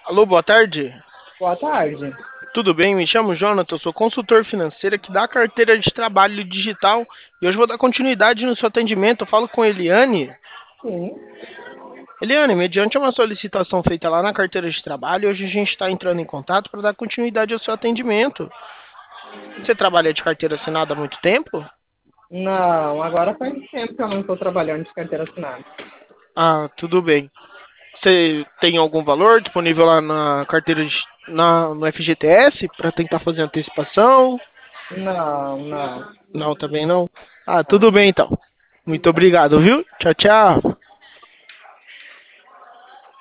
Alô, boa tarde. Boa tarde. Tudo bem? Me chamo Jonathan, eu sou consultor financeiro aqui da carteira de trabalho digital e hoje vou dar continuidade no seu atendimento. Eu falo com Eliane. Sim. Eliane, mediante uma solicitação feita lá na carteira de trabalho, hoje a gente está entrando em contato para dar continuidade ao seu atendimento. Você trabalha de carteira assinada há muito tempo? Não, agora faz tempo que eu não estou trabalhando de carteira assinada. Ah, tudo bem. Você tem algum valor disponível lá na carteira no FGTS para tentar fazer antecipação? Não, não, Não, também não. Ah, não. tudo bem então. Muito Tá. obrigado, viu? Tchau, tchau.